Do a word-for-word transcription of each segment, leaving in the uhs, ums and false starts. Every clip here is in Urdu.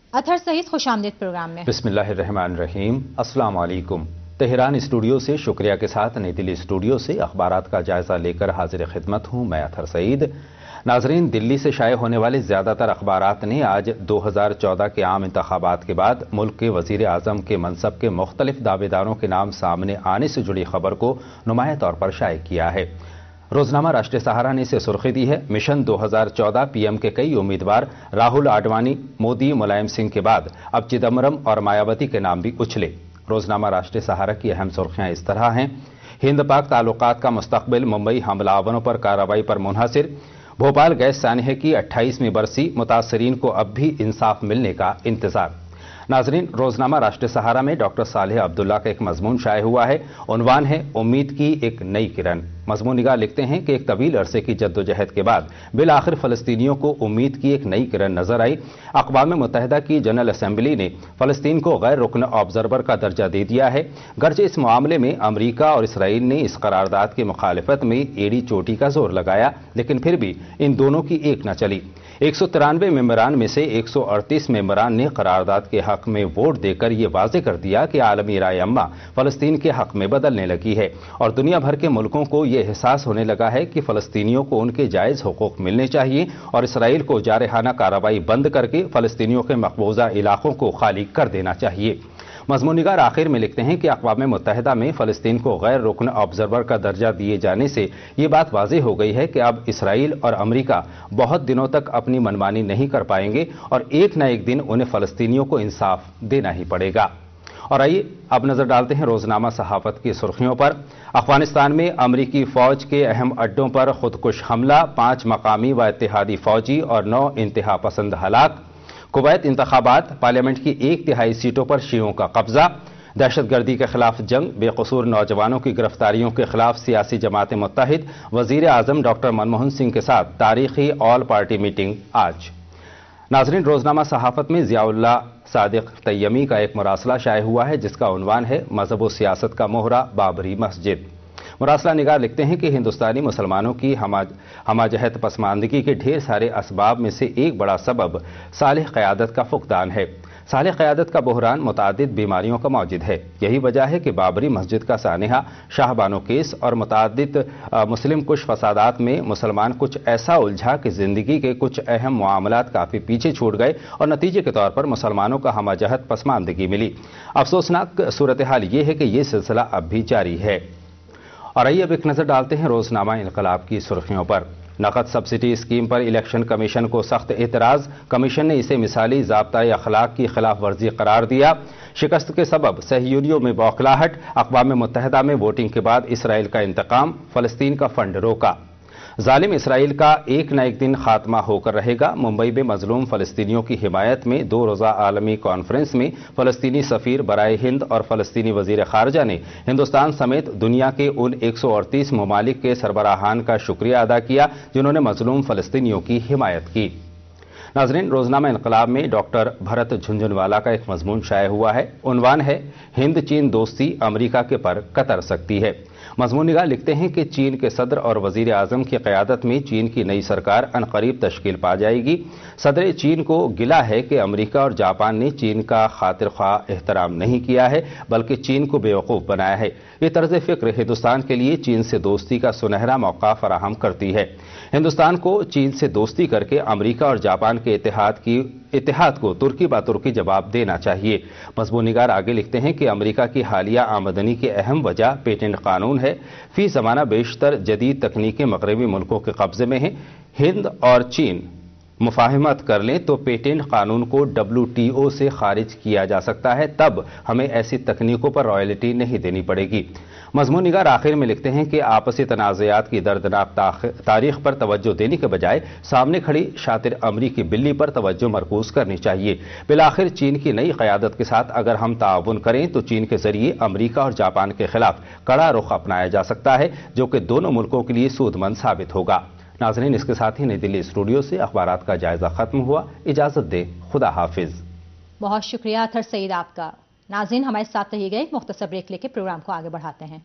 اطہر سعید، خوش آمدید پروگرام میں۔ بسم اللہ الرحمن الرحیم۔ السلام علیکم۔ تہران اسٹوڈیو سے شکریہ کے ساتھ نئی دلی اسٹوڈیو سے اخبارات کا جائزہ لے کر حاضر خدمت ہوں میں اطہر سعید۔ ناظرین، دلی سے شائع ہونے والے زیادہ تر اخبارات نے آج دو ہزار چودہ کے عام انتخابات کے بعد ملک کے وزیر اعظم کے منصب کے مختلف دعوے داروں کے نام سامنے آنے سے جڑی خبر کو نمایاں طور پر شائع کیا ہے۔ روزنامہ راشٹریہ سہارا نے اسے سرخی دی ہے، مشن دو ہزار چودہ پی ایم کے کئی امیدوار راہل آڈوانی، مودی، ملائم سنگھ کے بعد اب چدمبرم اور مایاوتی کے نام بھی اچھلے۔ روزنامہ راشٹریہ سہارا کی اہم سرخیاں اس طرح ہیں: ہند پاک تعلقات کا مستقبل ممبئی حملہ آوروں پر کارروائی پر منحصر، بھوپال گیس سانحے کی اٹھائیسویں برسی، متاثرین کو اب بھی انصاف ملنے کا انتظار۔ ناظرین، روزنامہ راشٹریہ سہارا میں ڈاکٹر صالح عبداللہ کا ایک مضمون شائع ہوا ہے، عنوان ہے امید کی ایک نئی کرن۔ مضمون نگار لکھتے ہیں کہ ایک طویل عرصے کی جدوجہد کے بعد بالآخر فلسطینیوں کو امید کی ایک نئی کرن نظر آئی۔ اقوام متحدہ کی جنرل اسمبلی نے فلسطین کو غیر رکن آبزرور کا درجہ دے دیا ہے، گرچہ اس معاملے میں امریکہ اور اسرائیل نے اس قرارداد کی مخالفت میں ایڑی چوٹی کا زور لگایا، لیکن پھر بھی ان دونوں کی ایک نہ چلی۔ ایک سو ترانوے ممبران میں سے ایک سو اڑتیس ممبران نے قرارداد کے حق میں ووٹ دے کر یہ واضح کر دیا کہ عالمی رائے عامہ فلسطین کے حق میں بدلنے لگی ہے، اور دنیا بھر کے ملکوں کو یہ احساس ہونے لگا ہے کہ فلسطینیوں کو ان کے جائز حقوق ملنے چاہیے اور اسرائیل کو جارحانہ کارروائی بند کر کے فلسطینیوں کے مقبوضہ علاقوں کو خالی کر دینا چاہیے۔ مضمون نگار آخر میں لکھتے ہیں کہ اقوام متحدہ میں فلسطین کو غیر رکن آبزرور کا درجہ دیے جانے سے یہ بات واضح ہو گئی ہے کہ اب اسرائیل اور امریکہ بہت دنوں تک اپنی منمانی نہیں کر پائیں گے اور ایک نہ ایک دن انہیں فلسطینیوں کو انصاف دینا ہی پڑے گا۔ اور آئیے اب نظر ڈالتے ہیں روزنامہ صحافت کی سرخیوں پر۔ افغانستان میں امریکی فوج کے اہم اڈوں پر خودکش حملہ، پانچ مقامی و اتحادی فوجی اور نو انتہا پسند ہلاک۔ کویت انتخابات، پارلیمنٹ کی ایک تہائی سیٹوں پر شیعوں کا قبضہ۔ دہشت گردی کے خلاف جنگ، بے قصور نوجوانوں کی گرفتاریوں کے خلاف سیاسی جماعتیں متحد، وزیر اعظم ڈاکٹر منموہن سنگھ کے ساتھ تاریخی آل پارٹی میٹنگ آج۔ ناظرین، روزنامہ صحافت میں ضیاء اللہ صادق تیمی کا ایک مراسلہ شائع ہوا ہے جس کا عنوان ہے مذہب و سیاست کا مہرہ بابری مسجد۔ مراسلہ نگار لکھتے ہیں کہ ہندوستانی مسلمانوں کی ہمہ جہت پسماندگی کے ڈھیر سارے اسباب میں سے ایک بڑا سبب صالح قیادت کا فقدان ہے۔ صالح قیادت کا بحران متعدد بیماریوں کا موجد ہے۔ یہی وجہ ہے کہ بابری مسجد کا سانحہ، شاہ بانو کیس اور متعدد مسلم کش فسادات میں مسلمان کچھ ایسا الجھا کہ زندگی کے کچھ اہم معاملات کافی پیچھے چھوٹ گئے اور نتیجے کے طور پر مسلمانوں کا ہمہ جہت پسماندگی ملی۔ افسوسناک صورتحال یہ ہے کہ یہ سلسلہ اب بھی جاری ہے۔ اور آئیے اب ایک نظر ڈالتے ہیں روزنامہ انقلاب کی سرخیوں پر۔ نقد سبسڈی اسکیم پر الیکشن کمیشن کو سخت اعتراض، کمیشن نے اسے مثالی ضابطۂ اخلاق کی خلاف ورزی قرار دیا۔ شکست کے سبب صہیونیوں میں بوکھلاہٹ، اقوام متحدہ میں ووٹنگ کے بعد اسرائیل کا انتقام، فلسطین کا فنڈ روکا۔ ظالم اسرائیل کا ایک نہ ایک دن خاتمہ ہو کر رہے گا۔ ممبئی میں مظلوم فلسطینیوں کی حمایت میں دو روزہ عالمی کانفرنس میں فلسطینی سفیر برائے ہند اور فلسطینی وزیر خارجہ نے ہندوستان سمیت دنیا کے ان ایک سو اڑتیس ممالک کے سربراہان کا شکریہ ادا کیا جنہوں نے مظلوم فلسطینیوں کی حمایت کی۔ ناظرین، روزنامہ انقلاب میں ڈاکٹر بھرت جھنجھنوالا کا ایک مضمون شائع ہوا ہے، عنوان ہے ہند چین دوستی امریکہ کے پر کتر سکتی ہے۔ مضمون نگار لکھتے ہیں کہ چین کے صدر اور وزیر اعظم کی قیادت میں چین کی نئی سرکار عنقریب تشکیل پا جائے گی۔ صدر چین کو گلہ ہے کہ امریکہ اور جاپان نے چین کا خاطر خواہ احترام نہیں کیا ہے بلکہ چین کو بیوقوف بنایا ہے۔ یہ طرز فکر ہندوستان کے لیے چین سے دوستی کا سنہرا موقع فراہم کرتی ہے۔ ہندوستان کو چین سے دوستی کر کے امریکہ اور جاپان کے اتحاد کی اتحاد کو ترکی با ترکی جواب دینا چاہیے۔ مضمون نگار آگے لکھتے ہیں کہ امریکہ کی حالیہ آمدنی کی اہم وجہ پیٹنٹ قانون ہے۔ فی زمانہ بیشتر جدید تکنیکیں مغربی ملکوں کے قبضے میں ہیں۔ ہند اور چین مفاہمت کر لیں تو پیٹنٹ قانون کو ڈبلیو ٹی او سے خارج کیا جا سکتا ہے، تب ہمیں ایسی تکنیکوں پر رائلٹی نہیں دینی پڑے گی۔ مضمون نگار آخر میں لکھتے ہیں کہ آپسی تنازعات کی دردناک تاریخ پر توجہ دینے کے بجائے سامنے کھڑی شاطر امریکی بلی پر توجہ مرکوز کرنی چاہیے۔ بالآخر چین کی نئی قیادت کے ساتھ اگر ہم تعاون کریں تو چین کے ذریعے امریکہ اور جاپان کے خلاف کڑا رخ اپنایا جا سکتا ہے جو کہ دونوں ملکوں کے لیے سود مند ثابت ہوگا۔ ناظرین، اس کے ساتھ ہی نئی دلی اسٹوڈیو سے اخبارات کا جائزہ ختم ہوا۔ اجازت دے، خدا حافظ۔ بہت شکریہ اطہر سعید آپ کا۔ ناظرین، ہمارے ساتھ رہیے گئے، ایک مختصر بریک لے کے پروگرام کو آگے بڑھاتے ہیں۔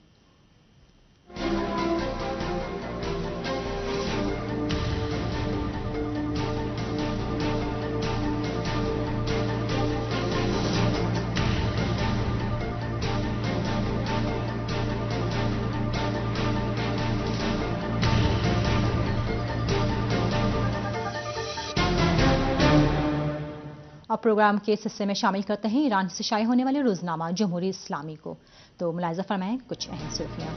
अब प्रोग्राम के इस हिस्से में शामिल करते हैं ईरान से शाये होने वाले रोजनामा जमहूरी इस्लामी को। तो मुलाहिजा फरमाएं कुछ अहम सुर्खियां।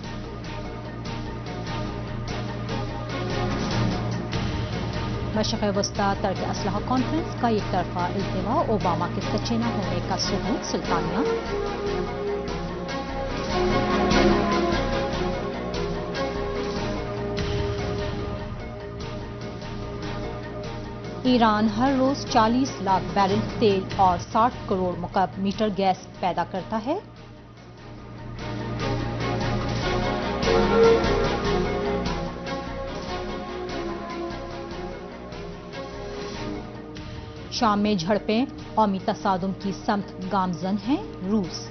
मशरिक़ वस्ता तर्क असलहा कॉन्फ्रेंस का एक तरफा इल्तिवा, ओबामा के सच्चे न होने का सबूत। सुल्तानिया ईरान हर रोज चालीस लाख बैरल तेल और साठ करोड़ मुकअब मीटर गैस पैदा करता है। शाम में झड़पें कौमी तसादुम की समत गामजन है रूस।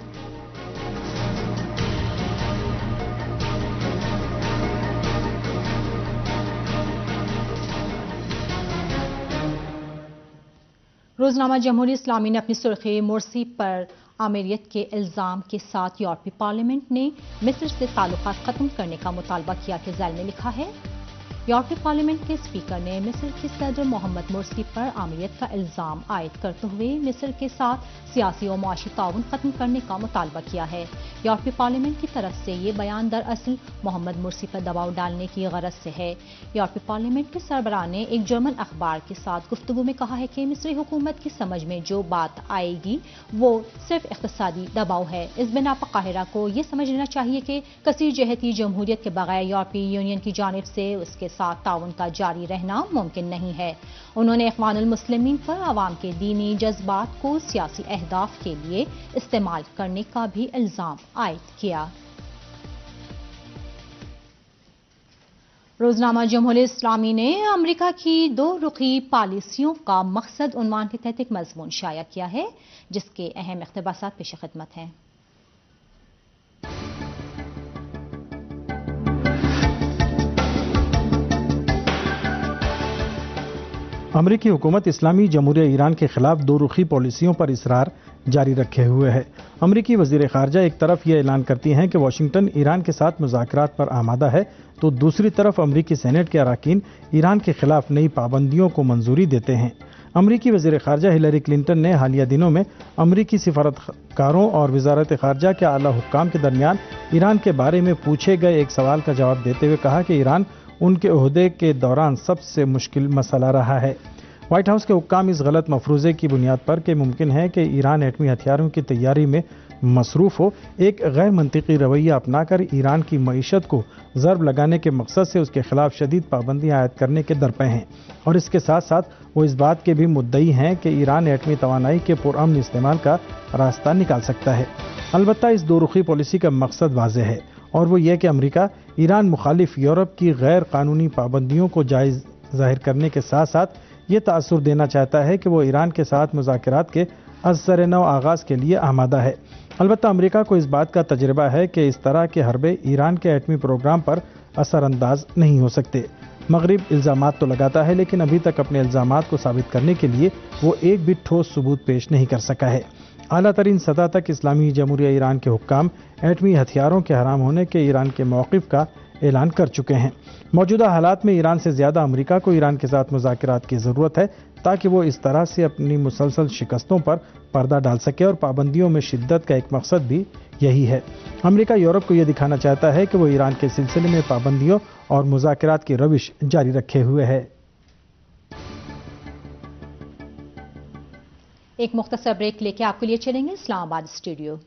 रोजनामा जमहूरी इस्लामी ने अपनी सुर्खी मोरसी पर आमिरियत के इल्जाम के साथ यूरोपीय पार्लियामेंट ने मिस्र से ताल्लुकात खत्म करने का मुतालबा किया के ज़ैल में लिखा है। यूरोपीय पार्लियामेंट के स्पीकर ने मिस्र के सदर मोहम्मद मुर्सी पर आमिरियत का इल्जाम आयद करते हुए मिस्र के साथ सियासी और मुआशी ताउन खत्म करने का मुतालबा किया है। यूरोपीय पार्लियामेंट की तरफ से ये बयान दरअसल मोहम्मद मुर्सी पर दबाव डालने की गरज से है। यूरोपीय पार्लियामेंट के सरबराह ने एक जर्मन अखबार के साथ गुफ्तगू में कहा है कि मिस्री हुकूमत की समझ में जो बात आएगी वो सिर्फ इक़्तिसादी दबाव है। इस बिना पर काहिरा को ये समझ लेना चाहिए कि कसीर जहती जमहूरियत के बगैर यूरोपीय यूनियन की जानिब से उसके साथ ताउन का जारी रहना मुमकिन नहीं है। उन्होंने इख्वानुल मुस्लिमीन पर अवाम के दीनी जज्बात को सियासी अहदाफ के लिए इस्तेमाल करने का भी इल्जाम आयद किया। रोजनामा जमहूरी इस्लामी ने अमेरिका की दो रुखी पॉलिसियों का मकसद उन्वान के तहत एक मजमून शाया किया है जिसके अहम इक़्तिबासात पेश खिदमत हैं। अमरीकी हुकूमत इस्लामी जमहूरिया ईरान के खिलाफ दो रुखी पॉलिसियों पर इसरार जारी रखे हुए है। अमरीकी वज़ीर ख़ारजा एक तरफ यह ऐलान करती हैं कि वाशिंगटन ईरान के साथ मुज़ाकरात पर आमादा है, तो दूसरी तरफ अमरीकी सेनेट के अरकान ईरान के खिलाफ नई पाबंदियों को मंजूरी देते हैं। अमरीकी वज़ीर ख़ारजा हिलरी क्लिंटन ने हालिया दिनों में अमरीकी सिफारतकारों और वज़ारत ख़ारजा के आला हुक्काम के दरमियान ईरान के बारे में पूछे गए एक सवाल का जवाब देते हुए कहा कि ईरान उनके ओहदे के दौरान सबसे मुश्किल मसला रहा है। व्हाइट हाउस के हुक्काम इस गलत मफरूज़े की बुनियाद पर कि मुमकिन है कि ईरान एटमी हथियारों की तैयारी में मसरूफ़ हो, एक गैर मंतिकी रवैया अपनाकर ईरान की मईशत को ज़र्ब लगाने के मकसद से उसके खिलाफ शदीद पाबंदियाँ आयद करने के दरपे हैं और इसके साथ साथ वो इस बात के भी मुद्दई हैं कि ईरान एटमी तवानाई के पुरअमन इस्तेमाल का रास्ता निकाल सकता है। अलबत्ता इस दो रुखी पॉलिसी का मकसद वाज़ेह है और वो ये कि अमरीका ईरान मुखालिफ यूरोप की गैर कानूनी पाबंदियों को जायज़ ज़ाहिर करने के साथ साथ ये तासुर देना चाहता है कि वो ईरान के साथ मुज़ाकरात के असर नौ आगाज़ के लिए आमादा है। अलबत्ता अमरीका को इस बात का तजर्बा है कि इस तरह के हरबे ईरान के एटमी प्रोग्राम पर असरअंदाज नहीं हो सकते। मगरिब इल्ज़ामात तो लगाता है लेकिन अभी तक अपने इल्ज़ामात को साबित करने के लिए वो एक भी ठोस सबूत पेश नहीं कर सका है। आला तरीन सतह तक इस्लामी जमहूरिया ईरान के हुक्काम एटमी हथियारों के हराम होने के ईरान के मौक़िफ़ का ऐलान कर चुके हैं। मौजूदा हालात में ईरान से ज़्यादा अमरीका को ईरान के साथ मुज़ाकरात की ज़रूरत है ताकि वो इस तरह से अपनी मुसलसल शिकस्तों पर पर्दा डाल सके और पाबंदियों में शिद्दत का एक मकसद भी यही है। अमरीका यूरोप को यह दिखाना चाहता है कि वो ईरान के सिलसिले में पाबंदियों और मुज़ाकरात की रविश जारी रखे हुए है। एक मुख्तसर ब्रेक लेके आपके लिए चलेंगे इस्लामाबाद स्टूडियो।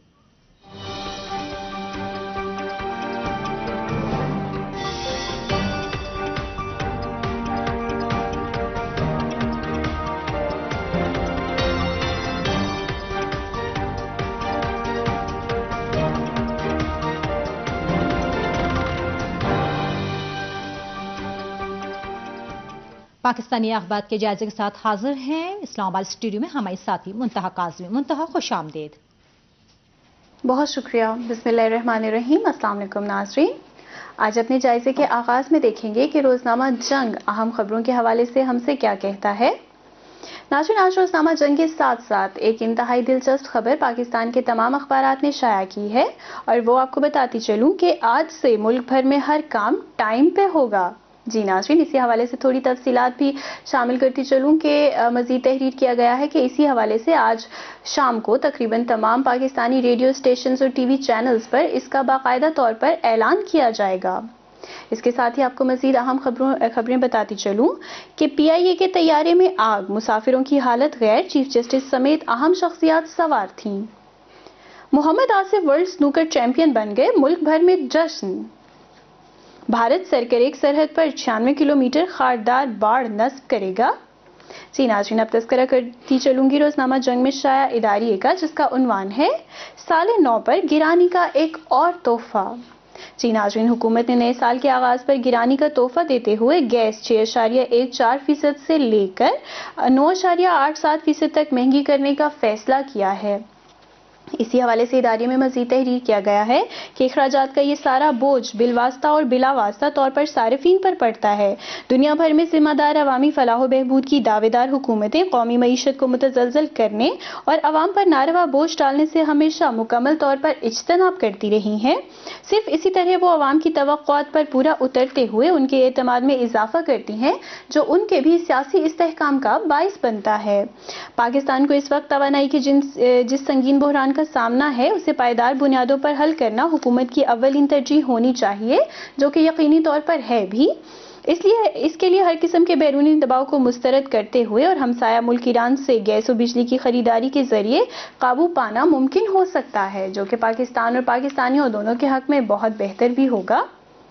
पाकिस्तानी अखबार के जायजे के साथ हाजिर हैं इस्लामाबाद स्टूडियो में हमारे साथी मुंतहा काज़मी। मुंतहा खुश आमदीद। बहुत शुक्रिया। बिस्मिल्लाहिर्रहमानिर्रहीम। अस्सलाम वालेकुम नाज़रीन। आज अपने जायजे के आगाज में देखेंगे कि रोजनामा जंग अहम खबरों के हवाले से हमसे क्या कहता है। नाज़रीन, आज रोजनामा जंग के साथ साथ एक इंतहाई दिलचस्प खबर पाकिस्तान के तमाम अखबारात ने शाया की है और वो आपको बताती चलूं कि आज से मुल्क भर में हर काम टाइम पे होगा। جی ناظرین، اسی حوالے سے تھوڑی تفصیلات بھی شامل کرتی چلوں کہ مزید تحریر کیا گیا ہے کہ اسی حوالے سے آج شام کو تقریباً تمام پاکستانی ریڈیو اسٹیشنز اور ٹی وی چینلز پر اس کا باقاعدہ طور پر اعلان کیا جائے گا۔ اس کے ساتھ ہی آپ کو مزید اہم خبروں خبریں بتاتی چلوں کہ پی آئی اے کے طیارے میں آگ، مسافروں کی حالت غیر، چیف جسٹس سمیت اہم شخصیات سوار تھیں۔ Muhammad Asif world snooker champion بن گئے، ملک بھر میں جشن۔ بھارت سرکریک سرحد پر چھیانوے کلومیٹر خاردار باڑ نصب کرے گا۔ جی ناظرین، اب تذکرہ کرتی چلوں گی روزنامہ جنگ میں شائع اداریے کا، جس کا عنوان ہے سال نو پر گرانی کا ایک اور تحفہ۔ جی ناظرین، حکومت نے نئے سال کے آغاز پر گرانی کا تحفہ دیتے ہوئے گیس چھ اشاریہ ایک چار فیصد سے لے کر نو اشاریہ آٹھ سات فیصد تک مہنگی کرنے کا فیصلہ کیا ہے۔ اسی حوالے سے ادارے میں مزید تحریر کیا گیا ہے کہ اخراجات کا یہ سارا بوجھ بالواسطہ اور بلا واسطہ طور پر صارفین پر پڑتا ہے۔ دنیا بھر میں ذمہ دار عوامی فلاح و بہبود کی دعوے دار حکومتیں قومی معیشت کو متزلزل کرنے اور عوام پر ناروا بوجھ ڈالنے سے ہمیشہ مکمل طور پر اجتناب کرتی رہی ہیں۔ صرف اسی طرح وہ عوام کی توقعات پر پورا اترتے ہوئے ان کے اعتماد میں اضافہ کرتی ہیں، جو ان کے بھی سیاسی استحکام کا باعث بنتا ہے۔ پاکستان کو اس وقت توانائی کے جس سنگین بحران کا سامنا ہے، اسے پائیدار بنیادوں پر حل کرنا حکومت کی اولین ترجیح ہونی چاہیے، جو کہ یقینی طور پر ہے بھی۔ اس لیے اس کے لیے ہر قسم کے بیرونی دباؤ کو مسترد کرتے ہوئے اور ہمسایہ ملک ایران سے گیس و بجلی کی خریداری کے ذریعے قابو پانا ممکن ہو سکتا ہے، جو کہ پاکستان اور پاکستانیوں دونوں کے حق میں بہت بہتر بھی ہوگا۔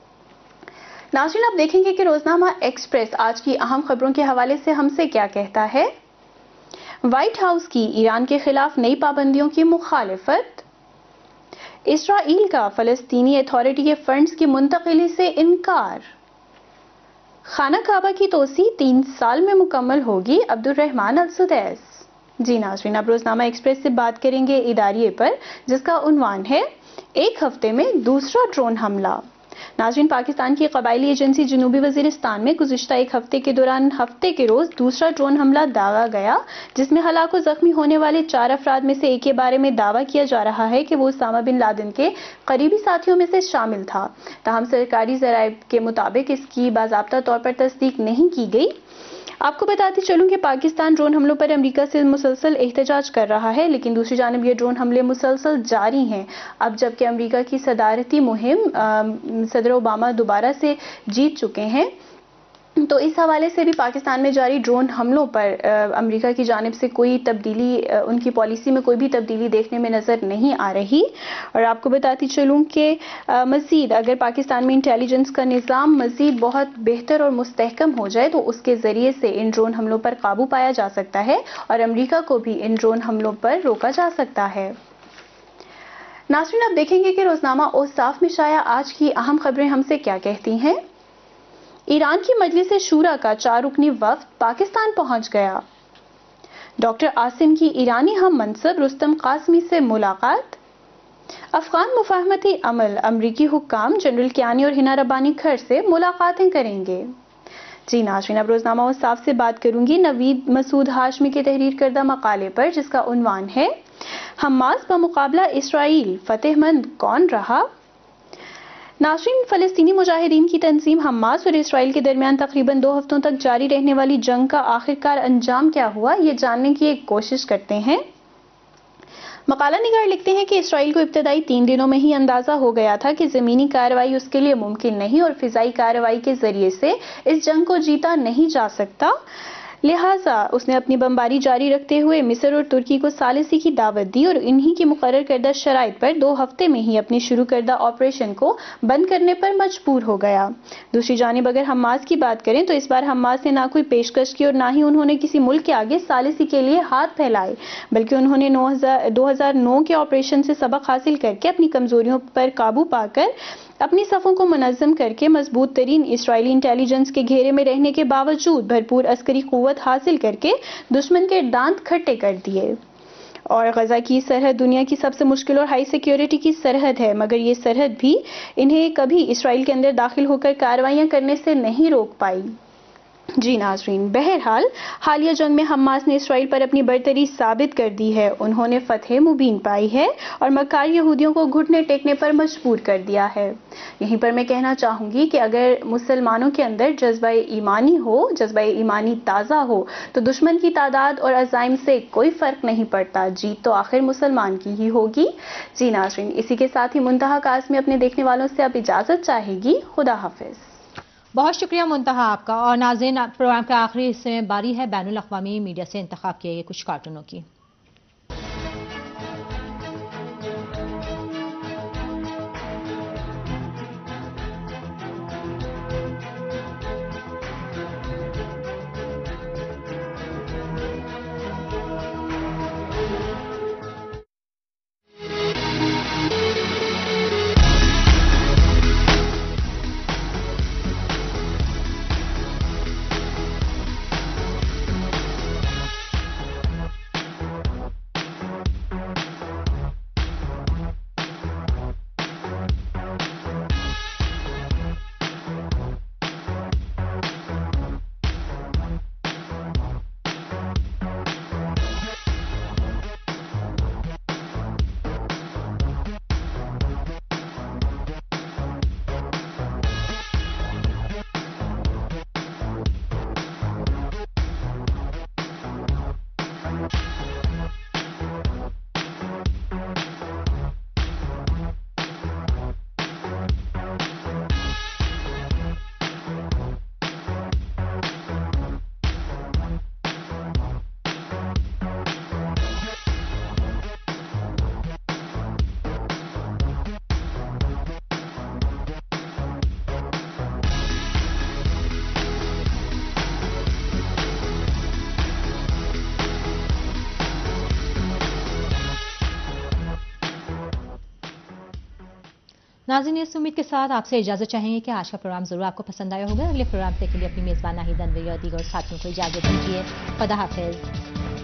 ناظرین، آپ دیکھیں گے کہ روزنامہ ایکسپریس آج کی اہم خبروں کے حوالے سے ہم سے کیا کہتا ہے۔ وائٹ ہاؤس کی ایران کے خلاف نئی پابندیوں کی مخالفت، اسرائیل کا فلسطینی اتھارٹی کے فنڈز کی منتقلی سے انکار، خانہ کعبہ کی توسیع تین سال میں مکمل ہوگی، عبد الرحمان السدیس۔ جی ناظرین، اب روزنامہ ایکسپریس سے بات کریں گے اداریے پر، جس کا عنوان ہے ایک ہفتے میں دوسرا ڈرون حملہ۔ ناظرین، پاکستان کی قبائلی ایجنسی جنوبی وزیرستان میں گزشتہ ایک ہفتے کے دوران ہفتے کے روز دوسرا ڈرون حملہ داغا گیا، جس میں ہلاک و زخمی ہونے والے چار افراد میں سے ایک کے بارے میں دعویٰ کیا جا رہا ہے کہ وہ اسامہ بن لادن کے قریبی ساتھیوں میں سے شامل تھا۔ تاہم سرکاری ذرائع کے مطابق اس کی باضابطہ طور پر تصدیق نہیں کی گئی۔ آپ کو بتاتی چلوں کہ پاکستان ڈرون حملوں پر امریکہ سے مسلسل احتجاج کر رہا ہے، لیکن دوسری جانب یہ ڈرون حملے مسلسل جاری ہیں۔ اب جبکہ امریکہ کی صدارتی مہم صدر اوباما دوبارہ سے جیت چکے ہیں، تو اس حوالے سے بھی پاکستان میں جاری ڈرون حملوں پر امریکہ کی جانب سے کوئی تبدیلی، ان کی پالیسی میں کوئی بھی تبدیلی دیکھنے میں نظر نہیں آ رہی۔ اور آپ کو بتاتی چلوں کہ مزید اگر پاکستان میں انٹیلیجنس کا نظام مزید بہت بہتر اور مستحکم ہو جائے تو اس کے ذریعے سے ان ڈرون حملوں پر قابو پایا جا سکتا ہے اور امریکہ کو بھی ان ڈرون حملوں پر روکا جا سکتا ہے۔ ناظرین، آپ دیکھیں گے کہ روزنامہ اوصاف میں شائع آج کی اہم خبریں ہم سے کیا کہتی ہیں۔ ایران کی مجلس شورا کا چار رکنی وفد پاکستان پہنچ گیا۔ ڈاکٹر عاصم کی ایرانی ہم منصب رستم قاسمی سے ملاقات۔ افغان مفاہمتی عمل امریکی حکام جنرل کیانی اور ہنا ربانی کھر سے ملاقاتیں کریں گے۔ جی ناظرین، اب روزنامہ اوصاف سے بات کروں گی نوید مسعود ہاشمی کے تحریر کردہ مقالے پر، جس کا عنوان ہے حماس بمقابلہ اسرائیل فتح مند کون رہا۔ ناظرین، فلسطینی مجاہدین کی تنظیم حماس اور اسرائیل کے درمیان تقریباً دو ہفتوں تک جاری رہنے والی جنگ کا آخرکار انجام کیا ہوا، یہ جاننے کی ایک کوشش کرتے ہیں۔ مقالہ نگار لکھتے ہیں کہ اسرائیل کو ابتدائی تین دنوں میں ہی اندازہ ہو گیا تھا کہ زمینی کارروائی اس کے لیے ممکن نہیں اور فضائی کارروائی کے ذریعے سے اس جنگ کو جیتا نہیں جا سکتا، لہٰذا اس نے اپنی بمباری جاری رکھتے ہوئے مصر اور ترکی کو ثالثی کی دعوت دی اور انہی کی مقرر کردہ شرائط پر دو ہفتے میں ہی اپنی شروع کردہ آپریشن کو بند کرنے پر مجبور ہو گیا۔ دوسری جانب اگر حماس کی بات کریں تو اس بار حماس نے نہ کوئی پیشکش کی اور نہ ہی انہوں نے کسی ملک کے آگے ثالثی کے لیے ہاتھ پھیلائے، بلکہ انہوں نے دو ہزار نو کے آپریشن سے سبق حاصل کر کے اپنی کمزوریوں پر قابو پا کر اپنی صفوں کو منظم کر کے مضبوط ترین اسرائیلی انٹیلیجنس کے گھیرے میں رہنے کے باوجود بھرپور عسکری قوت حاصل کر کے دشمن کے دانت کھٹے کر دیے۔ اور غزہ کی سرحد دنیا کی سب سے مشکل اور ہائی سیکیورٹی کی سرحد ہے، مگر یہ سرحد بھی انہیں کبھی اسرائیل کے اندر داخل ہو کر کارروائیاں کرنے سے نہیں روک پائی۔ جی ناظرین، بہرحال حالیہ جنگ میں حماس نے اسرائیل پر اپنی برتری ثابت کر دی ہے. انہوں نے فتح مبین پائی ہے اور مکار یہودیوں کو گھٹنے ٹیکنے پر مجبور کر دیا ہے. یہیں پر میں کہنا چاہوں گی کہ اگر مسلمانوں کے اندر جذبہ ایمانی ہو، جذبہ ایمانی تازہ ہو، تو دشمن کی تعداد اور عزائم سے کوئی فرق نہیں پڑتا. جیت تو آخر مسلمان کی ہی ہوگی. جی ناظرین، اسی کے ساتھ ہی منتہا کاظمی اپنے دیکھنے والوں سے اب اجازت چاہے گی. خدا حافظ. بہت شکریہ منتہا آپ کا. اور ناظرین، پروگرام کے آخری حصے میں باری ہے بین الاقوامی میڈیا سے انتخاب کیے گئے کچھ کارٹونوں کی. ناظرین، اس امید کے ساتھ آپ سے اجازت چاہیں گے کہ آج کا پروگرام ضرور آپ کو پسند آیا ہوگا. اگلے پروگرام تک کے لیے اپنی میزبان ناہید انوری اور دیگر ساتھیوں کو اجازت دیجیے. خدا حافظ.